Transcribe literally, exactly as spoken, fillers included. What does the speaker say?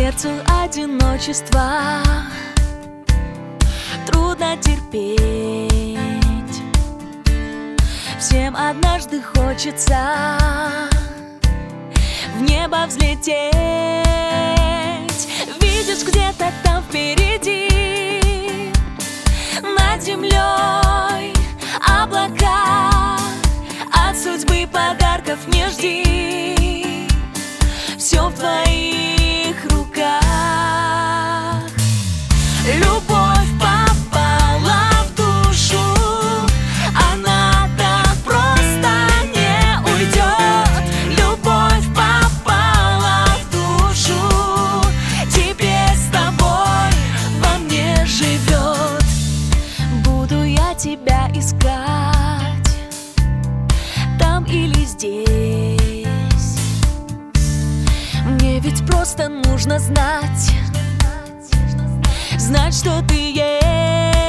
сердцу одиночества трудно терпеть. Всем однажды хочется в небо взлететь. Видишь где-то там впереди над землей облака. От судьбы подарков не жди, все в твоих руках. Любовь попала в душу, она так просто не уйдет. Любовь попала в душу, теперь с тобой во мне живет. Буду я тебя искать там или здесь. Мне ведь просто нужно знать, знать, что ты есть.